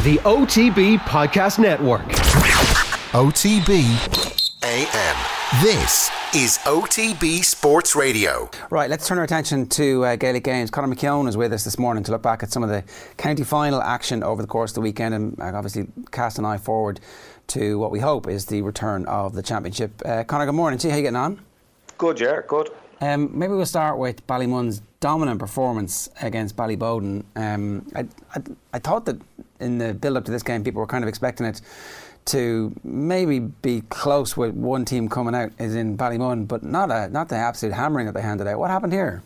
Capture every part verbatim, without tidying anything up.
the O T B Podcast Network. O T B A M. This is O T B Sports Radio. Right, let's turn our attention to uh, Gaelic games. Conor McKeown is with us this morning to look back at some of the county final action over the course of the weekend and uh, obviously cast an eye forward to what we hope is the return of the championship. Uh, Conor, good morning. See how you getting on? Good, yeah, good. Um, maybe we'll start with Ballymun's dominant performance against Ballybowden. Um, I, I, I thought that in the build-up to this game, people were kind of expecting it to maybe be close with one team coming out, as in Ballymun, but not a not the absolute hammering that they handed out. What happened here?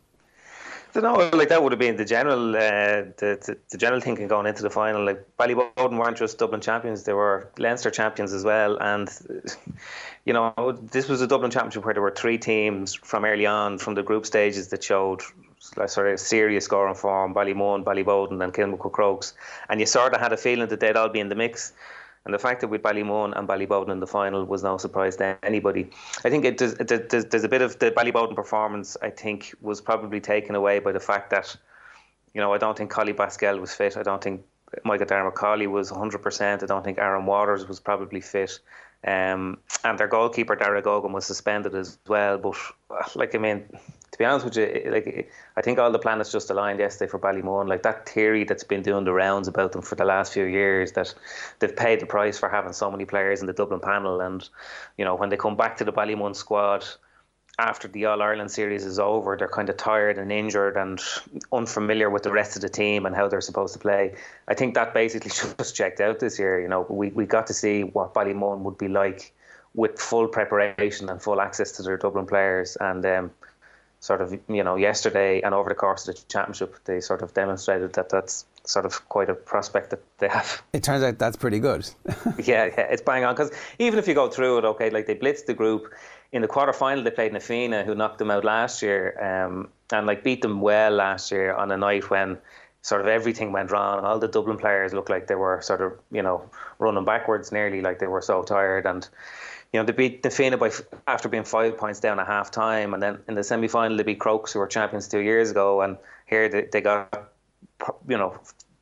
I don't know, like that would have been the general, uh, the, the the general thinking going into the final. Like Ballybowden weren't just Dublin champions; they were Leinster champions as well. And you know, this was a Dublin championship where there were three teams from early on, from the group stages, that showed like sort of serious scoring form: Ballymun, Ballybowden, and Kilmacud Crokes. And you sort of had a feeling that they'd all be in the mix. And the fact that with Ballymun and Ballybowden in the final was no surprise to anybody. I think it does, it does, there's a bit of the Ballybowden performance, I think, was probably taken away by the fact that, you know, I don't think Collie Basquel was fit. I don't think Michael Darmacoli was one hundred percent. I don't think Aaron Waters was probably fit. Um, and their goalkeeper, Dara Gogan, was suspended as well. But, like, I mean, to be honest with you, like, I think all the planets just aligned yesterday for Ballymun. Like, that theory that's been doing the rounds about them for the last few years, that they've paid the price for having so many players in the Dublin panel. And, you know, when they come back to the Ballymun squad after the All-Ireland series is over, they're kind of tired and injured and unfamiliar with the rest of the team and how they're supposed to play. I think that basically just checked out this year. You know, we, we got to see what Ballymun would be like with full preparation and full access to their Dublin players. And um, sort of, you know, yesterday and over the course of the championship, they sort of demonstrated that that's sort of quite a prospect that they have. It turns out that's pretty good. yeah, yeah, it's bang on. Because even if you go through it, okay, like they blitzed the group. In the quarter-final, they played Nafina, who knocked them out last year, um, and like beat them well last year on a night when sort of everything went wrong. All the Dublin players looked like they were sort of, you know, running backwards nearly, like they were so tired. And, you know, they beat Nafina by, after being five points down at half-time. And then in the semi-final, they beat Crokes, who were champions two years ago. And here they, they got, you know,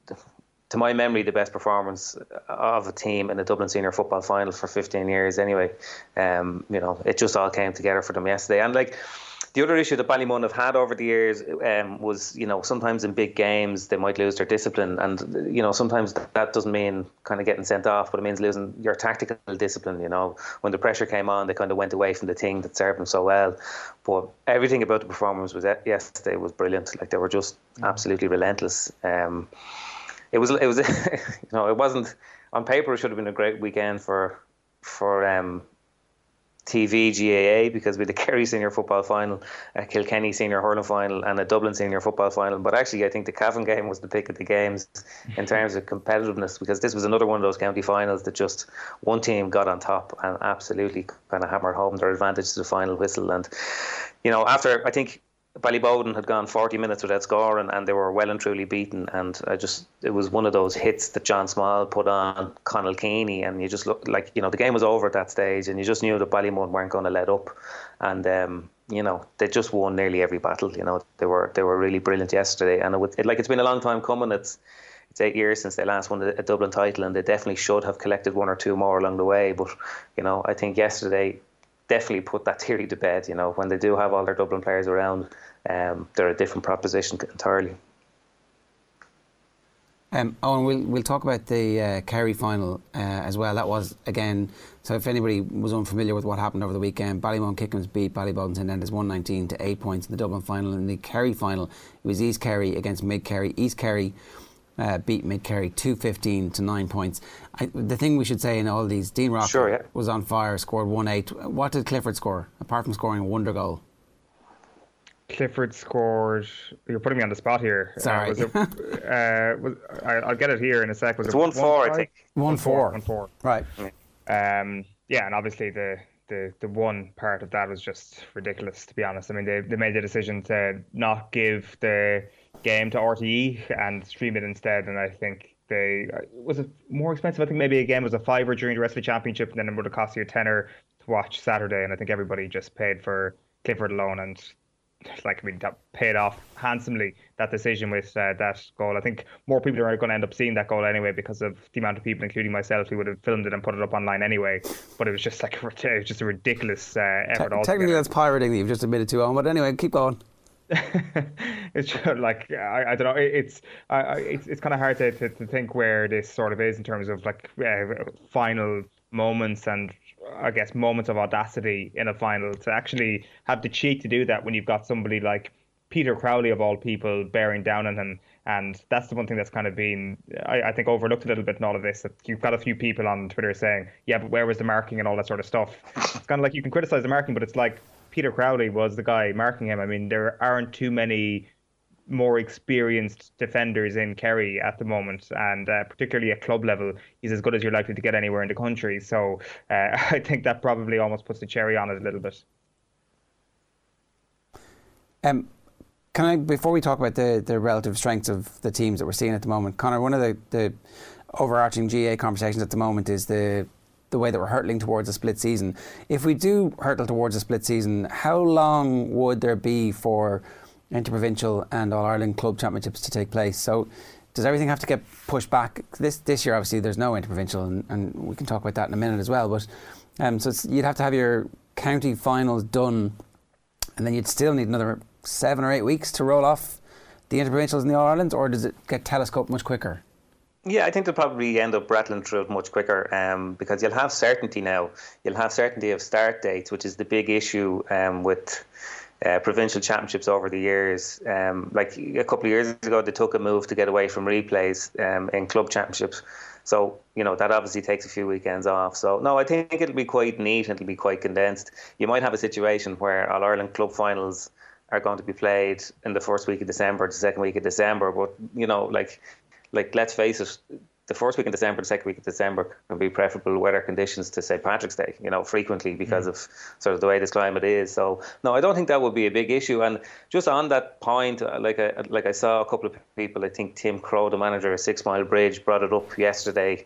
to my memory, the best performance of a team in the Dublin Senior Football Final for fifteen years anyway. Um, you know, it just all came together for them yesterday. And like the other issue that Ballymun have had over the years um, was, you know, sometimes in big games they might lose their discipline. And, you know, sometimes that doesn't mean kind of getting sent off, but it means losing your tactical discipline. You know, when the pressure came on, they kind of went away from the thing that served them so well. But everything about the performance was yesterday was brilliant. Like they were just absolutely relentless. Um, It was, it was, you know, it wasn't on paper. It should have been a great weekend for, for um, T V G A A because we had the Kerry Senior Football Final, a Kilkenny Senior Hurling Final, and a Dublin Senior Football Final. But actually, I think the Cavan game was the pick of the games in terms of competitiveness, because this was another one of those county finals that just one team got on top and absolutely kind of hammered home their advantage to the final whistle. And you know, after I think Ballybowden had gone forty minutes without scoring and they were well and truly beaten, and I just it was one of those hits that John Small put on Conall Keeney, and you just looked like, you know, the game was over at that stage and you just knew that Ballymun weren't going to let up. And um, you know, they just won nearly every battle. You know, they were they were really brilliant yesterday, and it, would, it like it's been a long time coming. It's it's eight years since they last won a, a Dublin title, and they definitely should have collected one or two more along the way. But you know, I think yesterday definitely put that theory to bed. You know, when they do have all their Dublin players around, um, they're a different proposition entirely. Um, Owen, we'll we'll talk about the uh, Kerry final uh, as well. That was, again, so if anybody was unfamiliar with what happened over the weekend, Ballymun Kickham's beat Ballybowden St Enda's one nineteen to eight points in the Dublin final. In the Kerry final, it was East Kerry against Mid Kerry. East Kerry uh, beat Mid Kerry two fifteen to nine points. I, the thing we should say in all these, Dean Rock sure, yeah. was on fire, scored one eight. What did Clifford score, apart from scoring a wonder goal? Clifford scored. You're putting me on the spot here. Sorry. Uh, was it, uh, was, I, I'll get it here in a sec. Was it's it one, one four, five? I think. One, one four. four. One four. Right. Um, yeah, and obviously the, the, the one part of that was just ridiculous, to be honest. I mean, they they made the decision to not give the game to R T E and stream it instead, and I think they was it more expensive. I think maybe a game was a fiver during the rest of the championship, and then it would have cost you a tenner to watch Saturday. And I think everybody just paid for Clifford alone, and like I mean that paid off handsomely, that decision with uh, that goal. I think more people are going to end up seeing that goal anyway because of the amount of people, including myself, who would have filmed it and put it up online anyway. But it was just like it was just a ridiculous uh, effort. Te- technically, that's pirating that you've just admitted to, on. But anyway, keep going. It's just like I, I don't know. It's I, it's it's kind of hard to, to to think where this sort of is in terms of like uh, final moments and I guess moments of audacity in a final, to actually have the cheek to do that when you've got somebody like Peter Crowley of all people bearing down on him. And that's the one thing that's kind of been, I, I think, overlooked a little bit in all of this. That you've got a few people on Twitter saying, yeah, but where was the marking and all that sort of stuff. It's kind of like you can criticize the marking, but it's like Peter Crowley was the guy marking him. I mean, there aren't too many more experienced defenders in Kerry at the moment, and uh, particularly at club level, he's as good as you're likely to get anywhere in the country. So uh, I think that probably almost puts the cherry on it a little bit. Um, can I, before we talk about the, the relative strengths of the teams that we're seeing at the moment, Conor, one of the, the overarching G A A conversations at the moment is the the way that we're hurtling towards a split season. If we do hurtle towards a split season, how long would there be for Interprovincial and All-Ireland Club Championships to take place? So does everything have to get pushed back? This this year, obviously, there's no Interprovincial, and, and we can talk about that in a minute as well. But um, so it's, you'd have to have your county finals done, and then you'd still need another seven or eight weeks to roll off the Interprovincials and the All-Ireland, or does it get telescoped much quicker? Yeah, I think they'll probably end up rattling through it much quicker um, because you'll have certainty now. You'll have certainty of start dates, which is the big issue um, with uh, provincial championships over the years. Um, like a couple of years ago, they took a move to get away from replays um, in club championships. So, you know, that obviously takes a few weekends off. So, no, I think it'll be quite neat and it'll be quite condensed. You might have a situation where All-Ireland club finals are going to be played in the first week of December, the second week of December. But, you know, like... Like, let's face it, the first week in December, the second week of December can be preferable weather conditions to Saint Patrick's Day, you know, frequently because mm. of sort of the way this climate is. So, no, I don't think that would be a big issue. And just on that point, like I, like I saw a couple of people, I think Tim Crow, the manager of Six Mile Bridge, brought it up yesterday.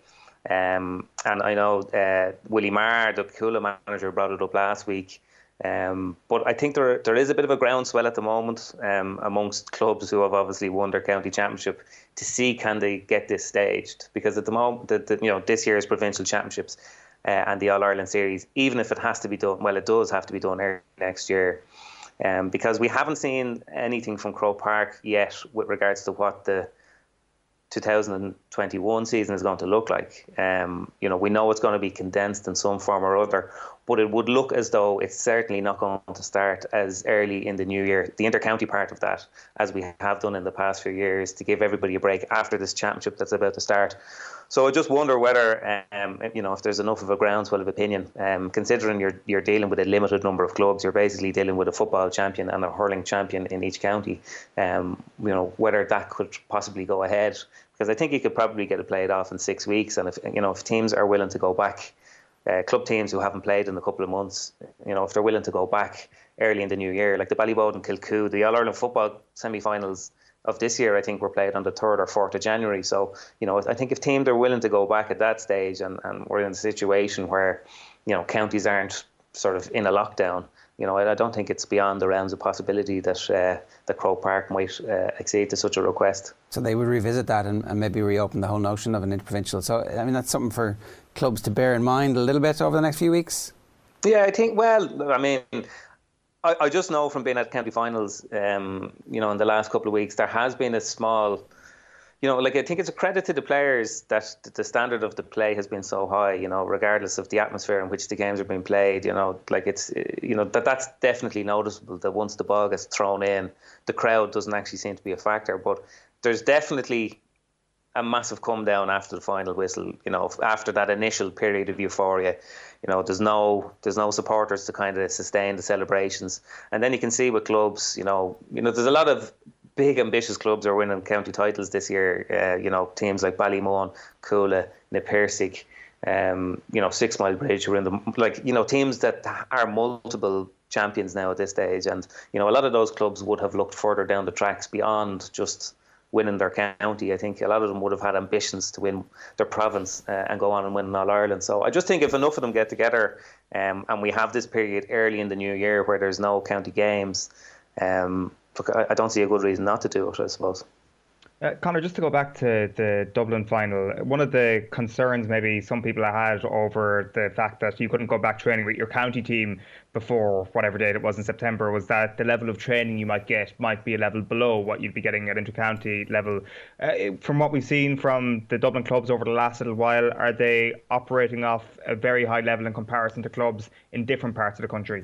Um, and I know uh, Willie Marr, the Coola manager, brought it up last week. Um, but I think there there is a bit of a groundswell at the moment um, amongst clubs who have obviously won their county championship to see can they get this staged, because at the moment the, the, you know this year's provincial championships uh, and the All-Ireland series, even if it has to be done, well it does have to be done early next year, um, because we haven't seen anything from Croke Park yet with regards to what the two thousand twenty-one season is going to look like. Um, you know, we know it's going to be condensed in some form or other, but it would look as though it's certainly not going to start as early in the new year, the inter-county part of that, as we have done in the past few years, to give everybody a break after this championship that's about to start. So I just wonder whether, um, you know, if there's enough of a groundswell of opinion, um, considering you're you're dealing with a limited number of clubs, you're basically dealing with a football champion and a hurling champion in each county, um, you know, whether that could possibly go ahead. Because I think you could probably get it played off in six weeks. And if, you know, if teams are willing to go back, uh, club teams who haven't played in a couple of months, you know, if they're willing to go back early in the new year, like the Ballybowden Kilcoo, the All-Ireland football semi-finals of this year, I think were played on the third or fourth of January. So, you know, I think if teams are willing to go back at that stage, and, and we're in a situation where, you know, counties aren't sort of in a lockdown, you know, I, I don't think it's beyond the realms of possibility that uh, the Croke Park might uh, accede to such a request. So they would revisit that and, and maybe reopen the whole notion of an interprovincial. So, I mean, that's something for clubs to bear in mind a little bit over the next few weeks? Yeah, I think, well, I mean, I, I just know from being at county finals, um, you know, in the last couple of weeks, there has been a small... You know, like I think it's a credit to the players that the standard of the play has been so high, you know, regardless of the atmosphere in which the games are being played, you know, like it's, you know, that that's definitely noticeable that once the ball gets thrown in, the crowd doesn't actually seem to be a factor. But there's definitely a massive come down after the final whistle, you know, after that initial period of euphoria. You know, there's no there's no supporters to kind of sustain the celebrations. And then you can see with clubs, you know, you know, there's a lot of big ambitious clubs are winning county titles this year. Uh, you know, teams like Ballymun, Coola, Napirsig, um, you know, Six Mile Bridge were in the, like, you know, teams that are multiple champions now at this stage. And, you know, a lot of those clubs would have looked further down the tracks beyond just winning their county. I think a lot of them would have had ambitions to win their province uh, and go on and win All Ireland. So I just think if enough of them get together um, and we have this period early in the new year where there's no county games, um, look, I, I don't see a good reason not to do it, I suppose. Uh, Conor, just to go back to the Dublin final, one of the concerns maybe some people had over the fact that you couldn't go back training with your county team before whatever date it was in September was that the level of training you might get might be a level below what you'd be getting at inter-county level. Uh, from what we've seen from the Dublin clubs over the last little while, are they operating off a very high level in comparison to clubs in different parts of the country?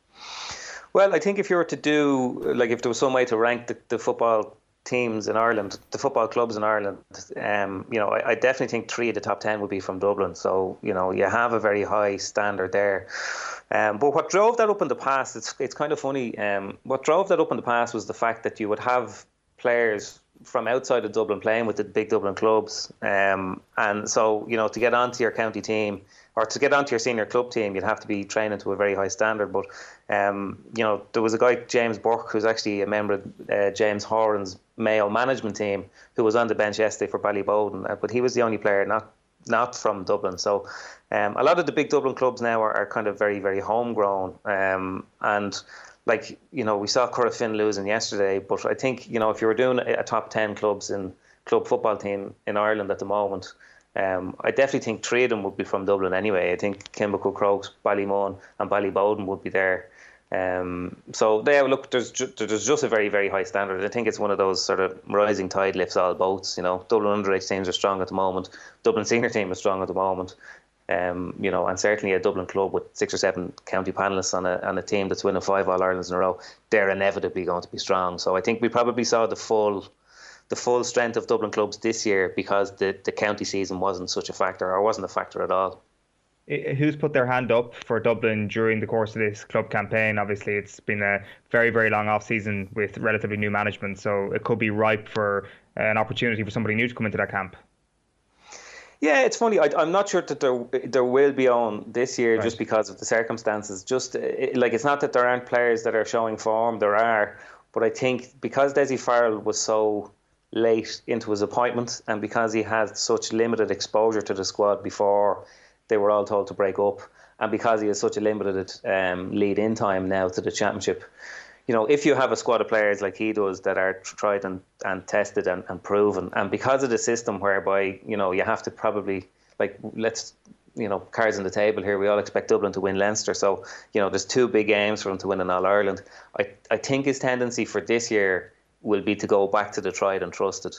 Well, I think if you were to do, like if there was some way to rank the, the football teams in Ireland, the football clubs in Ireland, um, you know, I, I definitely think three of the top ten would be from Dublin. So, you know, you have a very high standard there. Um, but what drove that up in the past, it's it's kind of funny. Um, what drove that up in the past was the fact that you would have players from outside of Dublin playing with the big Dublin clubs. Um, and so, you know, to get onto your county team or to get onto your senior club team, you'd have to be training to a very high standard. But, um, you know, there was a guy, James Burke, who's actually a member of uh, James Horan's Mayo management team, who was on the bench yesterday for Ballybowden. Uh, but he was the only player not not from Dublin. So um, a lot of the big Dublin clubs now are, are kind of very, very homegrown. Um, and like, you know, we saw Corofin losing yesterday, but I think, you know, if you were doing a top ten clubs in club football team in Ireland at the moment, um, I definitely think three of them would be from Dublin anyway. I think Kimberley, Crokes, Ballymun and Ballybowden would be there. Um, so there, look, there's ju- there's just a very, very high standard. I think it's one of those sort of rising tide lifts all boats. You know, Dublin underage teams are strong at the moment. Dublin senior team is strong at the moment. Um, you know, and certainly a Dublin club with six or seven county panellists on a on a team that's winning five All Irelands in a row, they're inevitably going to be strong. So I think we probably saw the full the full strength of Dublin clubs this year because the, the county season wasn't such a factor or wasn't a factor at all. Who's put their hand up for Dublin during the course of this club campaign? Obviously, it's been a very, very long off-season with relatively new management, so it could be ripe for an opportunity for somebody new to come into that camp. Yeah, it's funny. I, I'm not sure that there there will be on this year right. just because of the circumstances. Just it, like it's not that there aren't players that are showing form. There are, but I think because Dessie Farrell was so late into his appointment and because he had such limited exposure to the squad before they were all told to break up, and because he has such a limited um, lead-in time now to the championship, you know, if you have a squad of players like he does that are tried and, and tested and, and proven, and because of the system whereby, you know, you have to probably, like, let's, you know, cards on the table here, we all expect Dublin to win Leinster, so, you know, there's two big games for him to win an All-Ireland. I, I think his tendency for this year will be to go back to the tried and trusted.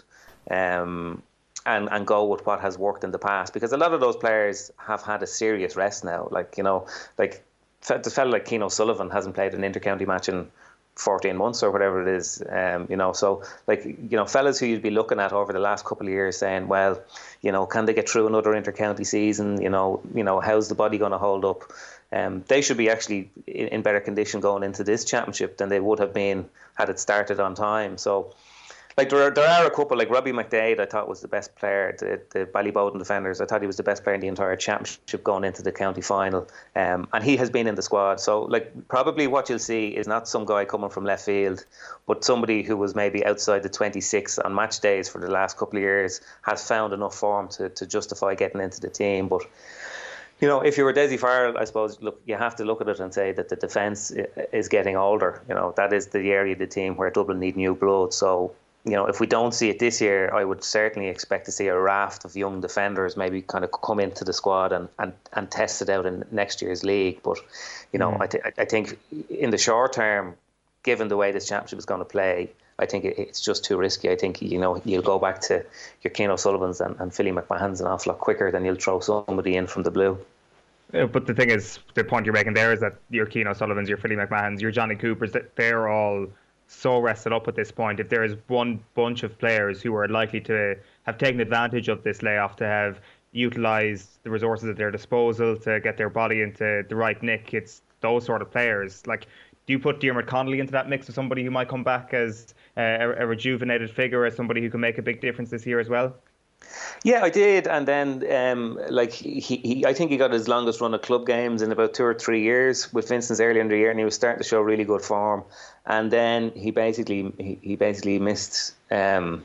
Um And, and go with what has worked in the past, because a lot of those players have had a serious rest now. Like, you know, like the fella like Keane O'Sullivan hasn't played an inter-county match in fourteen months or whatever it is. Um, you know, so like, you know, fellas who you'd be looking at over the last couple of years saying, well, you know, can they get through another inter-county season? You know, you know, how's the body going to hold up? Um, they should be actually in, in better condition going into this championship than they would have been had it started on time. So. Like there are, there are a couple, like Robbie McDade, I thought was the best player, the, the Ballybowden defenders. I thought he was the best player in the entire championship going into the county final. Um, and he has been in the squad. So, like, probably what you'll see is not some guy coming from left field, but somebody who was maybe outside the twenty-six on match days for the last couple of years has found enough form to, to justify getting into the team. But, you know, if you were Dessie Farrell, I suppose, look, you have to look at it and say that the defence is getting older. You know, that is the area of the team where Dublin need new blood. So, you know, if we don't see it this year, I would certainly expect to see a raft of young defenders maybe kind of come into the squad and, and, and test it out in next year's league. But, you know, mm. I, th- I think in the short term, given the way this championship is going to play, I think it, it's just too risky. I think, you know, you'll go back to your Keane O'Sullivans and, and Philly McMahon's an awful lot quicker than you'll throw somebody in from the blue. Yeah, but the thing is, the point you're making there is that your Keane O'Sullivans, your Philly McMahon's, your Johnny Coopers, that they're all so rested up at this point. If there is one bunch of players who are likely to have taken advantage of this layoff, to have utilised the resources at their disposal to get their body into the right nick, it's those sort of players. Like, do you put Diarmuid Connolly into that mix of somebody who might come back as uh, a, a rejuvenated figure, as somebody who can make a big difference this year as well? Yeah, I did, and then um, like he, he, I think he got his longest run of club games in about two or three years with Vincent's earlier in the year, and he was starting to show really good form. And then he basically he, he basically missed um,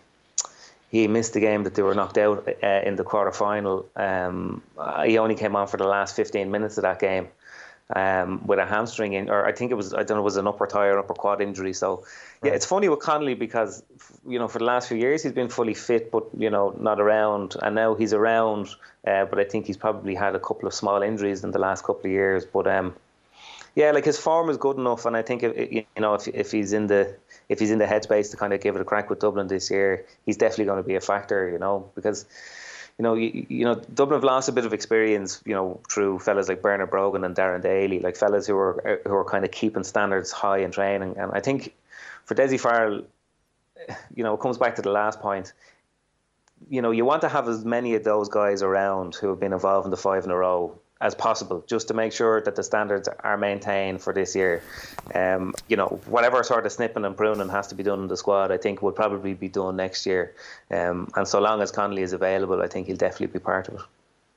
he missed the game that they were knocked out uh, in the quarter final. Um, he only came on for the last fifteen minutes of that game. um, with a hamstring in, or I think it was, I don't know, it was an upper thigh or upper quad injury. So yeah, it's funny with Connolly because, you know, for the last few years he's been fully fit, but, you know, not around. And now he's around, uh, but I think he's probably had a couple of small injuries in the last couple of years. But um, yeah, like his form is good enough, and I think if, you know, if if he's in the if he's in the headspace to kind of give it a crack with Dublin this year, he's definitely going to be a factor, you know, because, you know, you, you know, Dublin have lost a bit of experience, you know, through fellas like Bernard Brogan and Darren Daly, like fellas who are who are kind of keeping standards high in training. And I think for Dessie Farrell, you know, it comes back to the last point. You know, you want to have as many of those guys around who have been involved in the five in a row as possible, just to make sure that the standards are maintained for this year. Um, you know, whatever sort of snipping and pruning has to be done in the squad, I think will probably be done next year. Um, and so long as Connolly is available, I think he'll definitely be part of it.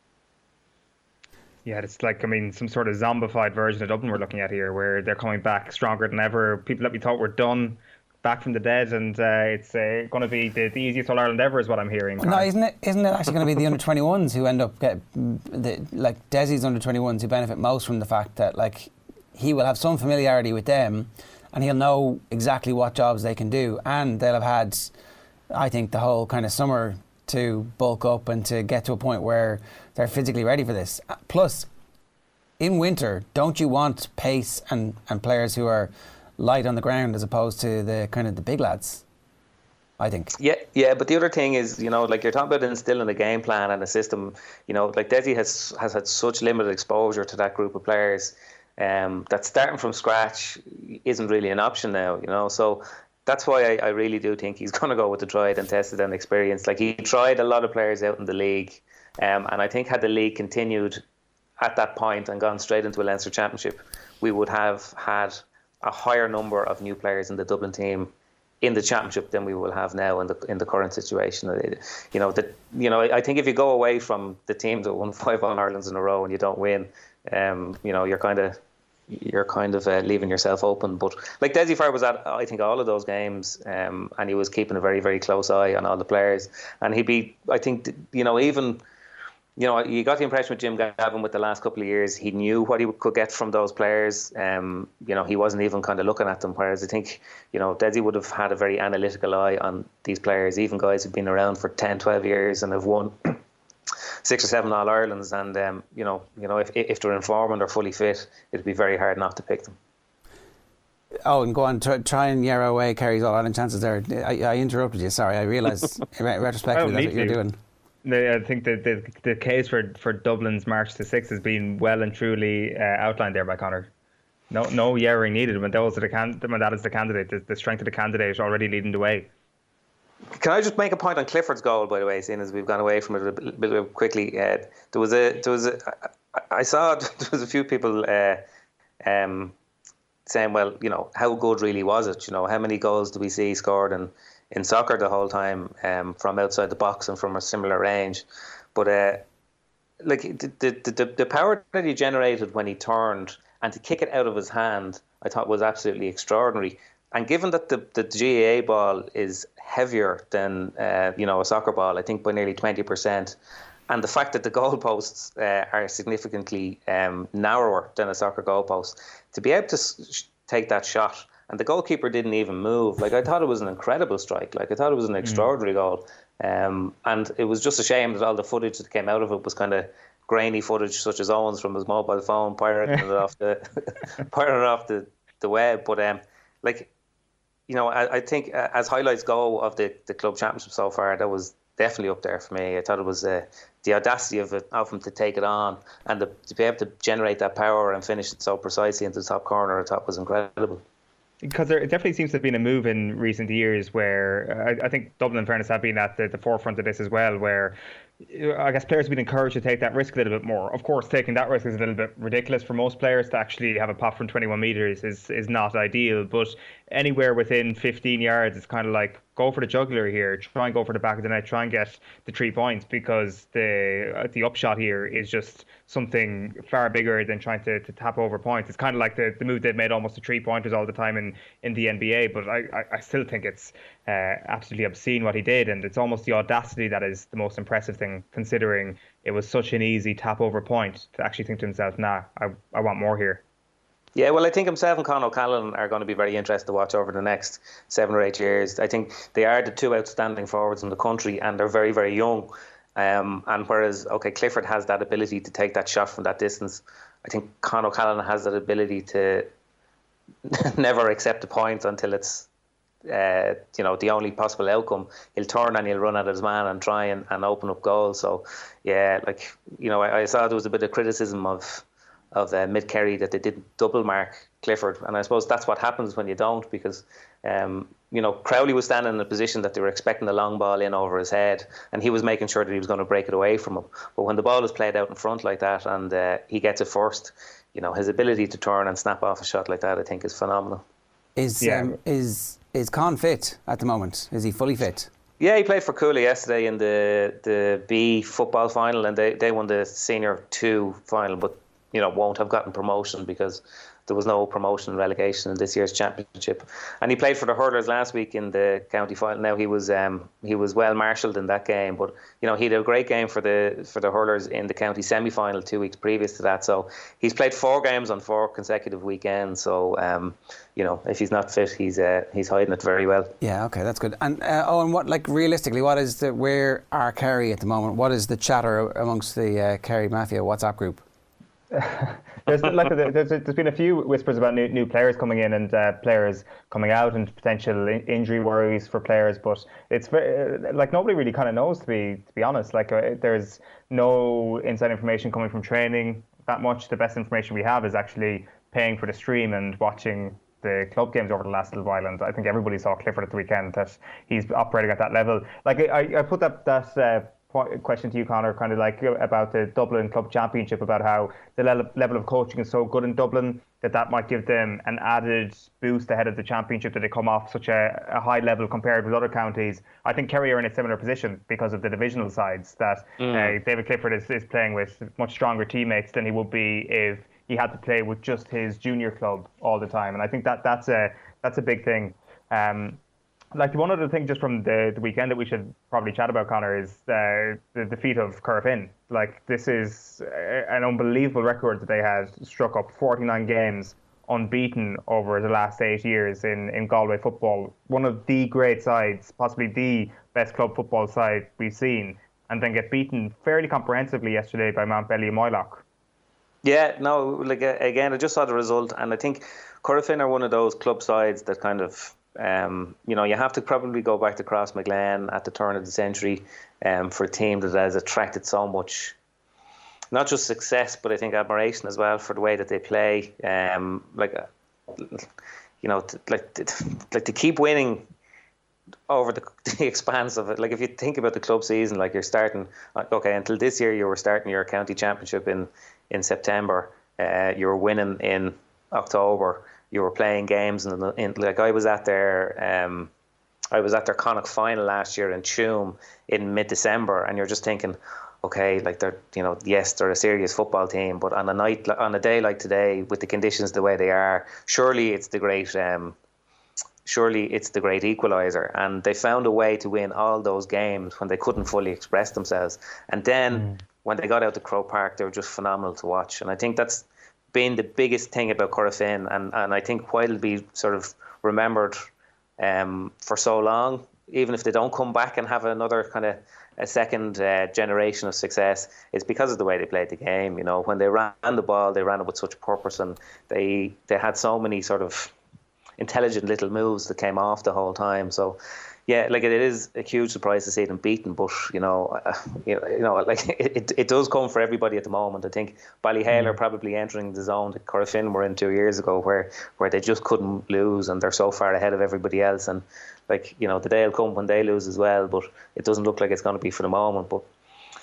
Yeah, it's like, I mean, some sort of zombified version of Dublin we're looking at here, where they're coming back stronger than ever. People that we thought were done, back from the dead, and uh, it's uh, going to be the, the easiest All Ireland ever, is what I'm hearing. No, isn't it? Isn't it actually going to be the under twenty-ones who end up get the, like Dessie's under twenty-ones who benefit most from the fact that, like, he will have some familiarity with them, and he'll know exactly what jobs they can do, and they'll have had, I think, the whole kind of summer to bulk up and to get to a point where they're physically ready for this. Plus, in winter, don't you want pace and, and players who are light on the ground as opposed to the kind of the big lads, I think. Yeah, yeah, but the other thing is, you know, like you're talking about instilling a game plan and a system, you know, like Dessie has has had such limited exposure to that group of players um, that starting from scratch isn't really an option now, you know. So that's why I, I really do think he's going to go with the tried and tested and experienced. Like, he tried a lot of players out in the league, um, and I think had the league continued at that point and gone straight into a Leinster Championship, we would have had a higher number of new players in the Dublin team in the championship than we will have now in the in the current situation. You know that you know I think if you go away from the teams that won five All Irelands in a row and you don't win, um, you know you're kind of you're kind of uh, leaving yourself open. But like Dessie Farrell was at, I think, all of those games, um, and he was keeping a very very close eye on all the players. And he'd be, I think, you know, even. You know, you got the impression with Jim Gavin with the last couple of years, he knew what he could get from those players. Um, you know, he wasn't even kind of looking at them. Whereas I think, you know, Dessie would have had a very analytical eye on these players, even guys who've been around for ten, twelve years and have won six or seven All Irelands. And, um, you know, you know, if if they're informed and they're fully fit, it'd be very hard not to pick them. Oh, and go on, try, try and yarrow away Kerry's All Ireland chances there. I, I interrupted you, sorry. I realised retrospectively that's what you're doing. I think the, the the case for, for Dublin's March to six has been well and truly uh, outlined there by Conor. No no yarrowing needed when those are the can, when that is the candidate, the, the strength of the candidate already leading the way. Can I just make a point on Clifford's goal, by the way, seeing as we've gone away from it a bit, bit quickly? Uh, there was a there was a I saw there was a few people uh, um, saying, well, you know, how good really was it? You know, how many goals do we see scored and in soccer the whole time um, from outside the box and from a similar range? But uh, like the, the the the power that he generated when he turned and to kick it out of his hand, I thought was absolutely extraordinary. And given that the, the G A A ball is heavier than uh, you know a soccer ball, I think by nearly twenty percent, and the fact that the goalposts uh, are significantly um, narrower than a soccer goalpost, to be able to s- take that shot. And the goalkeeper didn't even move. Like, I thought it was an incredible strike. Like, I thought it was an extraordinary mm. goal. Um, and it was just a shame that all the footage that came out of it was kind of grainy footage, such as Owen's from his mobile phone, pirating it off the pirating it off the, the web. But um, like, you know, I, I think uh, as highlights go of the, the club championship so far, that was definitely up there for me. I thought it was uh, the audacity of it, of him to take it on and the, to be able to generate that power and finish it so precisely into the top corner. I thought was incredible. Because there definitely seems to have been a move in recent years where I, I think Dublin, in fairness, have been at the, the forefront of this as well, where I guess players have been encouraged to take that risk a little bit more. Of course, taking that risk is a little bit ridiculous for most players. To actually have a pop from twenty-one metres is, is not ideal, but anywhere within fifteen yards, it's kind of like go for the jugular here, try and go for the back of the net, try and get the three points, because the uh, the upshot here is just something far bigger than trying to, to tap over points. It's kind of like the, the move they've made almost to three pointers all the time in, in the N B A, but I, I, I still think it's uh, absolutely obscene what he did, and it's almost the audacity that is the most impressive thing, considering it was such an easy tap over point, to actually think to himself, nah, I, I want more here. Yeah, well, I think himself and Con O'Callaghan are going to be very interesting to watch over the next seven or eight years. I think they are the two outstanding forwards in the country, and they're very, very young. Um, and whereas, okay, Clifford has that ability to take that shot from that distance, I think Con O'Callaghan has that ability to never accept a point until it's, uh, you know, the only possible outcome. He'll turn and he'll run at his man and try and, and open up goals. So, yeah, like, you know, I, I saw there was a bit of criticism of of uh, Mid-Kerry that they didn't double mark Clifford, and I suppose that's what happens when you don't, because um, you know, Crowley was standing in a position that they were expecting the long ball in over his head, and he was making sure that he was going to break it away from him. But when the ball is played out in front like that and uh, he gets it first, you know, his ability to turn and snap off a shot like that, I think, is phenomenal. Is yeah. um, is is Con fit at the moment? Is he fully fit? Yeah, he played for Cooley yesterday in the the B football final, and they, they won the senior two final, but you know, won't have gotten promotion because there was no promotion and relegation in this year's championship. And he played for the Hurlers last week in the county final. Now he was um, he was well marshalled in that game, but you know, he had a great game for the for the Hurlers in the county semi-final two weeks previous to that. So he's played four games on four consecutive weekends. So um, you know, if he's not fit, he's uh, he's hiding it very well. Yeah, okay, that's good. And uh, oh, and what, like, realistically, what is the where are Kerry at the moment? What is the chatter amongst the uh, Kerry Mafia WhatsApp group? there's, like, there's, there's been a few whispers about new, new players coming in and uh, players coming out and potential in- injury worries for players, but it's very, like, nobody really kind of knows, to be to be honest. Like, uh, there's no inside information coming from training that much. The best information we have is actually paying for the stream and watching the club games over the last little while, and I think everybody saw Clifford at the weekend, that he's operating at that level. Like, I, I put that that uh, question to you, Conor, kind of like about the Dublin Club Championship, about how the le- level of coaching is so good in Dublin that that might give them an added boost ahead of the championship, that they come off such a, a high level compared with other counties. I think Kerry are in a similar position because of the divisional sides, that mm. uh, David Clifford is, is playing with much stronger teammates than he would be if he had to play with just his junior club all the time. And I think that that's a that's a big thing. Um, Like, one other thing just from the, the weekend that we should probably chat about, Conor, is uh, the defeat of Corofin. Like, this is an unbelievable record that they had struck up, forty-nine games unbeaten over the last eight years in, in Galway football. One of the great sides, possibly the best club football side we've seen, and then get beaten fairly comprehensively yesterday by Mount Belly and Moylock. Yeah, no, like, again, I just saw the result, and I think Corofin are one of those club sides that kind of, Um, you know, you have to probably go back to Crossmaglen at the turn of the century um, for a team that has attracted so much, not just success, but I think admiration as well for the way that they play. Um, like, you know, to, like, like to keep winning over the, the expanse of it. Like, if you think about the club season, like, you're starting, okay, until this year you were starting your county championship in, in September. Uh, you were winning in October. You were playing games, and in, in, like, I was at their, um, I was at their Connacht final last year in Tuam in mid-December, and you're just thinking, okay, like, they're, you know, yes, they're a serious football team, but on a night, on a day like today, with the conditions the way they are, surely it's the great, um, surely it's the great equaliser, and they found a way to win all those games when they couldn't fully express themselves, and then mm. when they got out to Croke Park, they were just phenomenal to watch, and I think that's been the biggest thing about Corofin, and, and I think why it'll be sort of remembered um, for so long, even if they don't come back and have another kind of a second uh, generation of success, is because of the way they played the game. You know, when they ran the ball, they ran it with such purpose, and they they had so many sort of intelligent little moves that came off the whole time. So, yeah, like, it is a huge surprise to see them beaten, but you know, uh, you know, you know, like, it, it does come for everybody at the moment. I think Ballyhale mm. are probably entering the zone that Corofin were in two years ago, where where they just couldn't lose, and they're so far ahead of everybody else. And, like, you know, the day will come when they lose as well, but it doesn't look like it's going to be for the moment. But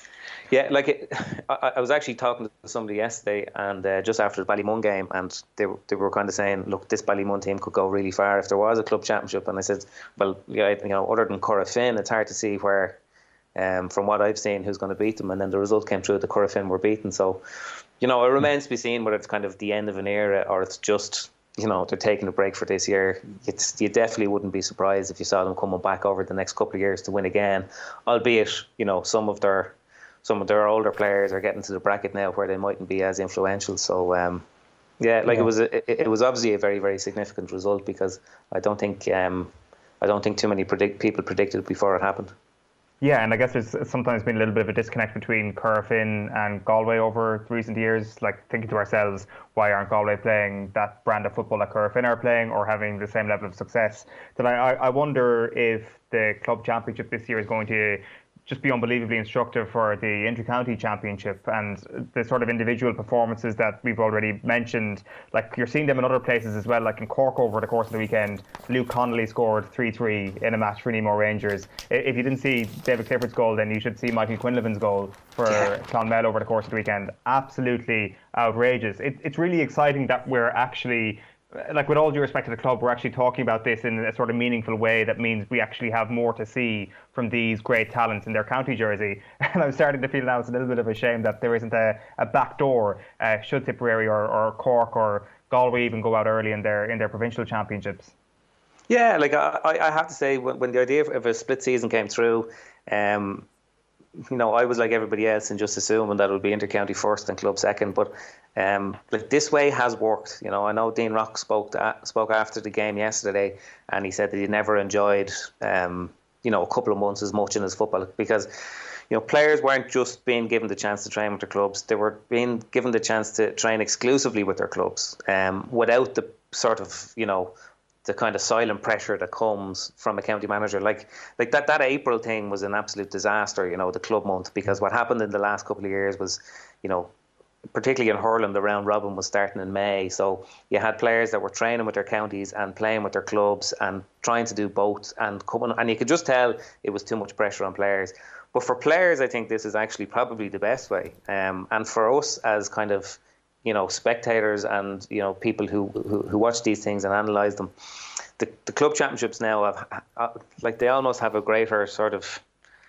Yeah, like it, I, I was actually talking to somebody yesterday, and uh, just after the Ballymun game, and they they were kind of saying, look, this Ballymun team could go really far if there was a club championship. And I said, well, yeah, you know, other than Corofin, it's hard to see where, um, from what I've seen, who's going to beat them. And then the result came through. The Corofin were beaten. So, you know, it remains to be seen whether it's kind of the end of an era or it's just, you know, they're taking a break for this year. It's, you definitely wouldn't be surprised if you saw them coming back over the next couple of years to win again, albeit, you know, some of their some of their older players are getting to the bracket now where they mightn't be as influential. So, um, yeah, like yeah. it was a, it, it was obviously a very, very significant result, because I don't think um, I don't think too many predict people predicted it before it happened. Yeah, and I guess there's sometimes been a little bit of a disconnect between Corofin and Galway over recent years. Like, thinking to ourselves, why aren't Galway playing that brand of football that Corofin are playing, or having the same level of success? That I, I wonder if the club championship this year is going to just be unbelievably instructive for the inter-county championship, and the sort of individual performances that we've already mentioned. Like, you're seeing them in other places as well, like in Cork over the course of the weekend. Luke Connolly scored three three in a match for Nemo Rangers. If you didn't see David Clifford's goal, then you should see Michael Quinlivan's goal for yeah. Clonmel over the course of the weekend. Absolutely outrageous. It, it's really exciting that we're actually, like, with all due respect to the club, we're actually talking about this in a sort of meaningful way that means we actually have more to see from these great talents in their county jersey. And I'm starting to feel now it's a little bit of a shame that there isn't a, a back door, uh, should Tipperary or, or Cork or Galway even go out early in their in their provincial championships. Yeah, like I, I have to say, when, when the idea of a split season came through, um, you know, I was like everybody else and just assuming that it would be inter-county first and club second. But um, like, this way has worked. You know, I know Dean Rock spoke to, spoke after the game yesterday, and he said that he never enjoyed, um, you know, a couple of months as much in his football, because, you know, players weren't just being given the chance to train with their clubs; they were being given the chance to train exclusively with their clubs, um, without the sort of, you know, the kind of silent pressure that comes from a county manager. Like like that, that April thing was an absolute disaster, you know, the club month, because what happened in the last couple of years was, you know, particularly in hurling, the round robin was starting in May. So you had players that were training with their counties and playing with their clubs and trying to do both, and coming, and you could just tell it was too much pressure on players. But for players, I think this is actually probably the best way. Um, and for us as kind of, you know, spectators and, you know, people who, who, who watch these things and analyse them, the, the club championships now have, uh, like, they almost have a greater sort of,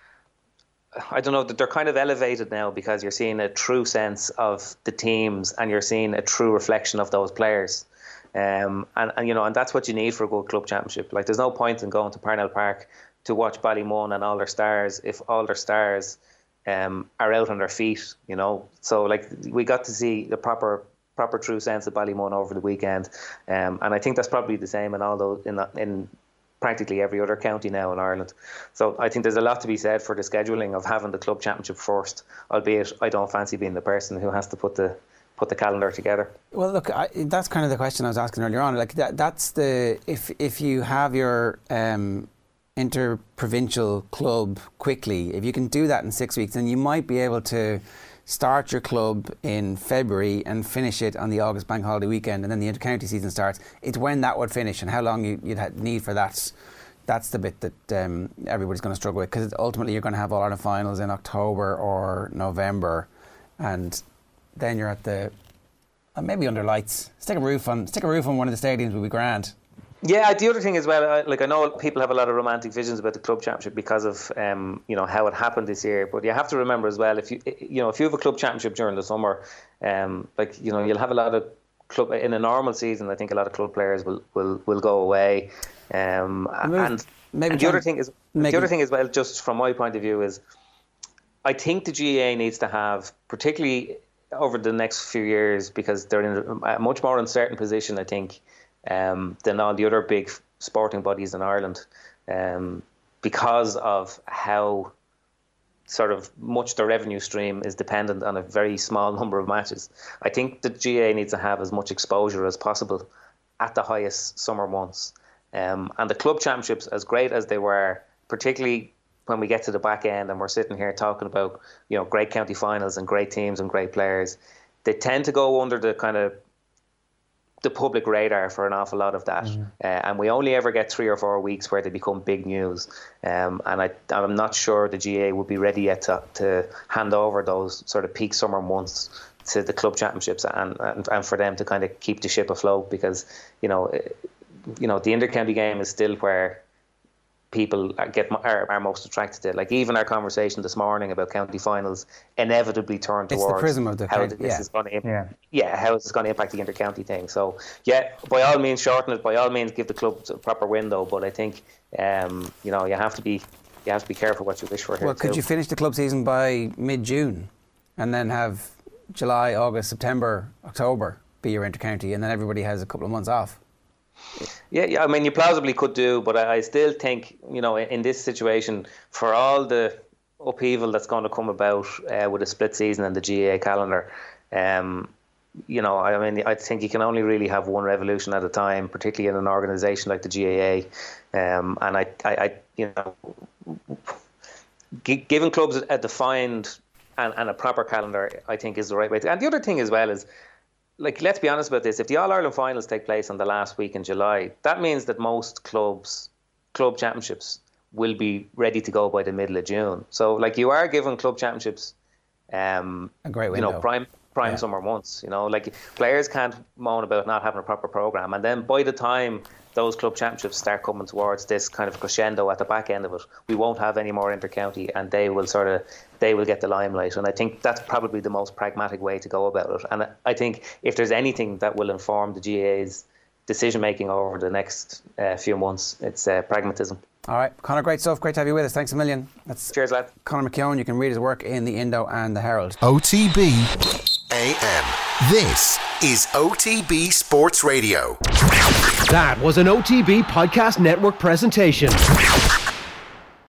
I don't know, they're kind of elevated now, because you're seeing a true sense of the teams and you're seeing a true reflection of those players. Um, and, and, you know, and that's what you need for a good club championship. Like, there's no point in going to Parnell Park to watch Ballymun and all their stars if all their stars Um, are out on their feet, you know. So, like, we got to see the proper, proper, true sense of Ballymun over the weekend, um, and I think that's probably the same in all those in in practically every other county now in Ireland. So, I think there's a lot to be said for the scheduling of having the club championship first. Albeit, I don't fancy being the person who has to put the put the calendar together. Well, look, I, that's kind of the question I was asking earlier on. Like, that, that's the if if you have your um, inter-provincial club quickly, if you can do that in six weeks, then you might be able to start your club in February and finish it on the August bank holiday weekend, and then the inter-county season starts. It's when that would finish and how long you, you'd need for that. That's the bit that um, everybody's going to struggle with, because ultimately you're going to have All Ireland finals in October or November, and then you're at the uh, maybe under lights. Stick a roof on stick a roof on one of the stadiums would be grand. Yeah, the other thing as well, I, like, I know people have a lot of romantic visions about the club championship because of um, you know, how it happened this year. But you have to remember as well, if you you know if you have a club championship during the summer, um, like, you know, you'll have a lot of club in a normal season. I think a lot of club players will will, will go away. Um, maybe, and maybe and the other thing is the other thing as well, just from my point of view, is I think the G A A needs to have, particularly over the next few years, because they're in a much more uncertain position, I think, Um, than all the other big sporting bodies in Ireland, um, because of how sort of much the revenue stream is dependent on a very small number of matches. I think the G A A needs to have as much exposure as possible at the highest summer months. Um, and the club championships, as great as they were, particularly when we get to the back end and we're sitting here talking about, you know, great county finals and great teams and great players, they tend to go under the kind of the public radar for an awful lot of that. Mm-hmm. Uh, and we only ever get three or four weeks where they become big news. Um, and I, I'm not sure the G A A would be ready yet to, to hand over those sort of peak summer months to the club championships and, and, and for them to kind of keep the ship afloat, because, you know, you know, the inter-county game is still where people get are, are most attracted to it. Like even our conversation this morning about county finals inevitably turned it's towards the prism of the how county, this yeah. is going to imp- yeah. yeah how this is going to impact the inter-county thing. So yeah, by all means shorten it. By all means give the club a proper window. But I think um, you know you have to be you have to be careful what you wish for here. Well, could too. you finish the club season by mid-June, and then have July, August, September, October be your inter-county, and then everybody has a couple of months off? Yeah, yeah. I mean, you plausibly could do, but I, I still think, you know, in, in this situation, for all the upheaval that's going to come about uh, with a split season and the G A A calendar, um, you know, I mean, I think you can only really have one revolution at a time, particularly in an organisation like the G A A. Um, and I, I, I, you know, g- giving clubs a defined and, and a proper calendar, I think, is the right way to. And the other thing as well is, like, let's be honest about this. If the All-Ireland finals take place on the last week in July, that means that most clubs, club championships will be ready to go by the middle of June. So, like, you are giving club championships, um, a great window. You know, prime prime yeah. summer months. You know, like players can't moan about not having a proper program, and then by the time those club championships start coming towards this kind of crescendo at the back end of it, we won't have any more inter-county, and they will sort of they will get the limelight. And I think that's probably the most pragmatic way to go about it. And I think if there's anything that will inform the G A A's decision making over the next uh, few months, it's uh, pragmatism. All right, Conor, great stuff. Great to have you with us. Thanks a million. That's Cheers, lad. Conor McKeown. You can read his work in the Indo and the Herald. O T B A M. This is O T B Sports Radio. That was an O T B Podcast Network presentation.